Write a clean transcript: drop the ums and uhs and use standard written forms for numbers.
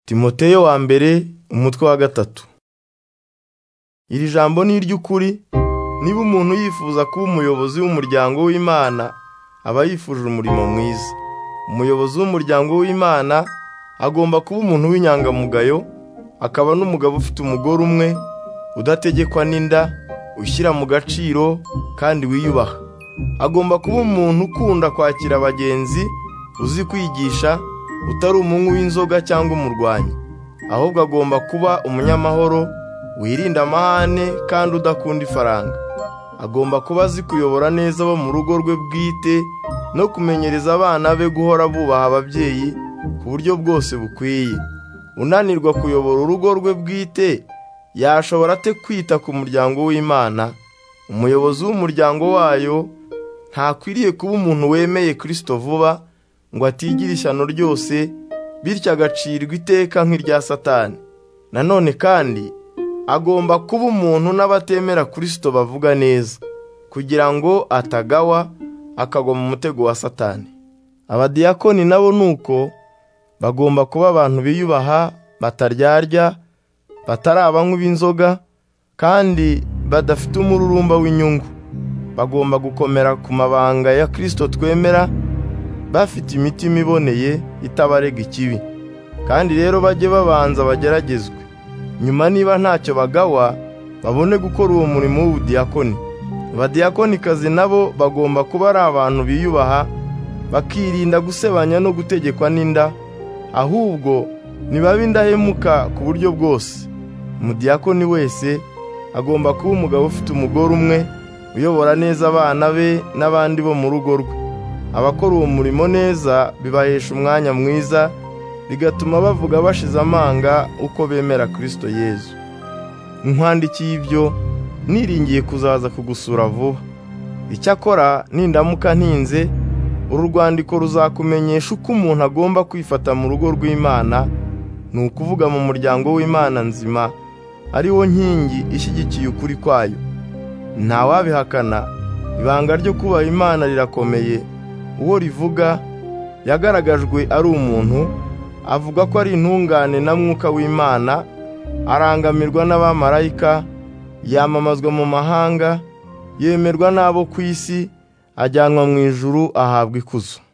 Timoteyo wa mbere umutwe wa 3. Iri jambo ni iry'ukuri. Niba umuntu yifuza kuba umuyobozi w'umuryango w'Imana, aba yifuje umurimo mwiza. Umuyobozi w'umuryango w'Imana agomba kuba umuntu w'inyangamugayo, akaba n'umugabo ufite umugore umwe, udategekwa n'inda, ushyira mu gaciro kandi wiyubaha. Agomba kuba umuntu ukunda kwakira abagenzi, uzi kwigisha, utari umunywi w'inzoga cyangwa umurwanyi. Ahubwo agomba kuba umunyamahoro, wirinda amahane kandi udakunda ifaranga. Agomba kuba azi kuyobora neza abo mu rugo rwe bwite no kumenyereza abana be guhora bubaha ababyeyi ku buryo bwose bukwiye. Unanirwa kuyobora urugo rwe bwite, yashobora ate kwita ku muryango w'Imana? Umuyobozi w'umuryango wayo ntakwiriye kuba umuntu wemeye Kristo vuba ngo atigira ishyano ryose, bityo agacirwa iteka nk'irya Satani. Nanone kandi agomba kuba umuntu n'abatemera Kristo bavuga neza, kugira ngo atagawa akagwa mu mutego wa Satani. Abadiyakoni nabo nuko bagomba kuba abantu biyubaha, bataryarya, batari abanywi b'inzoga, kandi badafite umururumba w'inyungu. Bagomba gukomera ku mabanga ya Kristo twemera, bafite imitima iboneye itabarega ikibi. Kandi rero bajye babanza bageragezwe, nyuma niba ntacyo bagawa, babone gukora uwo murimo w'ubudiyakoni. Abadiyakonikazi nabo bagomba kuba ari abantu biyubaha, bakirinda gusebanya no gutegekwa n'inda, ahubwo nibabe indahemuka ku buryo bwose. Umudiyakoni wese agomba kuba umugabo ufite umugore umwe, uyobora neza abana be n'abandi bo mu rugo rwe. Abakora uwo murimo neza bibahesha umwanya mwiza, bigatuma bavuga bashize amanga uko bemera Kristo Yezu. Nkwandikiye ibyo niringiye kuzaza kugusura vuba. Icyakora nindamuka ntinze, uru rwandiko ruzakumenyesha uko umuntu agomba kwifata mu rugo rw'Imana, ni ukuvuga mu muryango w'Imana nzima, ari wo nkingi ishyigikiye ukuri kwayo. Ntawabihakana, ibanga ryo kubaha Imana rirakomeye. Uwo rivuga yagaragajwe ari umuntu, avuga ko ari intungane na Mwuka w'Imana, arangamirwa n'abamarayika, yamamazwa mu mahanga, yemerwa n'abo ku isi, ajyanwa mu ijuru ahabwa ikuzo.